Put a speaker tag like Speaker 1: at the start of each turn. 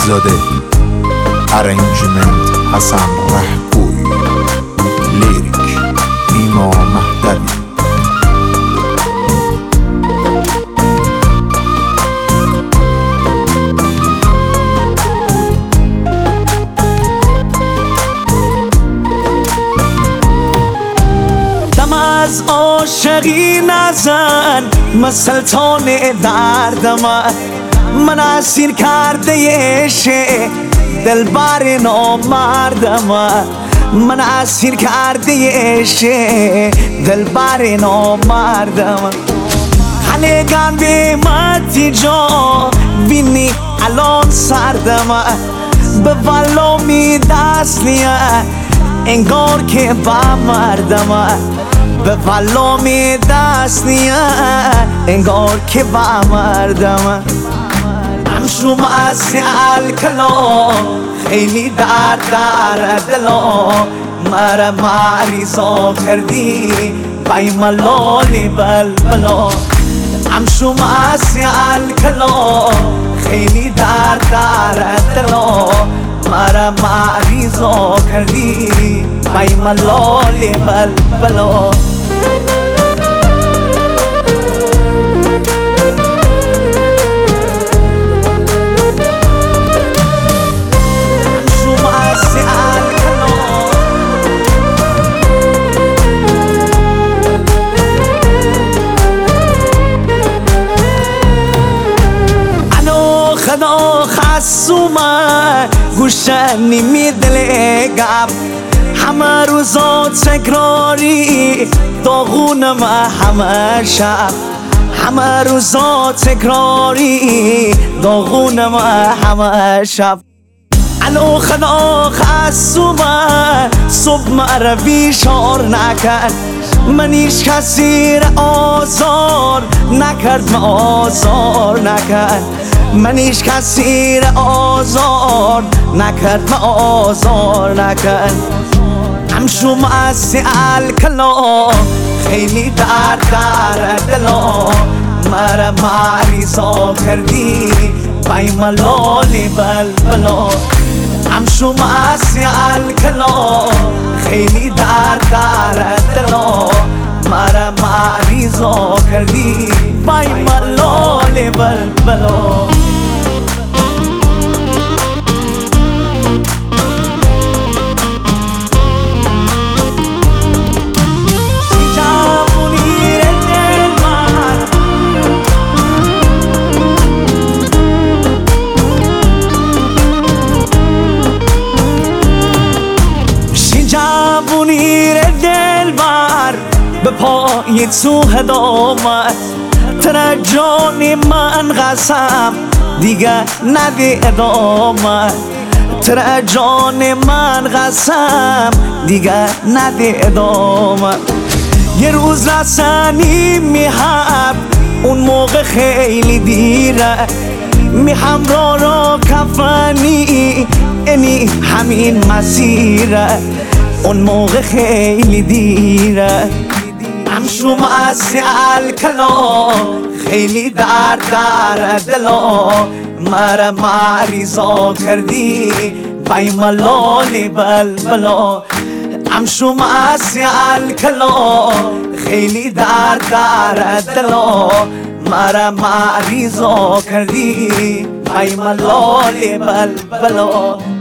Speaker 1: زاده، ارنجمنت حسن رهگوی، لیریک نیما مهدوی.
Speaker 2: دم از عاشقی نزن، من سلطان دردم، من اسیر کرده عشق دلبر نامردم، من اسیر کرده عشق دلبر نامردم. خلقم به متی جا بینی الان سردم، به والا می دست نیه انگار که با مردم، به والا می دست نیه انگار که با مردم. همشو مسئل کلا خیلی درد دلا، مرا مریضا کردی بای ملالی بلبلا. همشو مسئل کلا خیلی درد دلا، مرا مریضا کردی بای ملالی بلبلا. خدا خصومه گوشنی میدلگم، همه روزا تکراری داغونم همه شب، همه روزا تکراری داغونم همه شب. الو خدا خصومه صبح مرا بیشار نکرد، من هیچ کسی را آزار نکرد، من آزار نکرد، من هیچ کسی را آزار نکرد، من آزار نکرد. همشو مسئل کلا خیلی درد دلا، مرا مریضا کردی بای ملالی بلبلا. همشو مسئل کلا خیلی درد دلا، مرا مریضا کردی بای ملالی بلبلا. جوونی دلبر به پای تو هدامت، تر جان من قسم دیگه نده ادامت، تر جان من قسم دیگه نده ادامت. یه روز رسنی میحب اون موقع خیلی دیره، میهم را کفنی اینی همین مسیره، اون موقع خیلی دیره. همشو مسئل کلا خیلی درد دلا، مرا مریضا کردی بای ملالی بلبلا. همشو مسئل کلا خیلی درد دلا، مرا مریضا کردی بای ملالی بلبلا.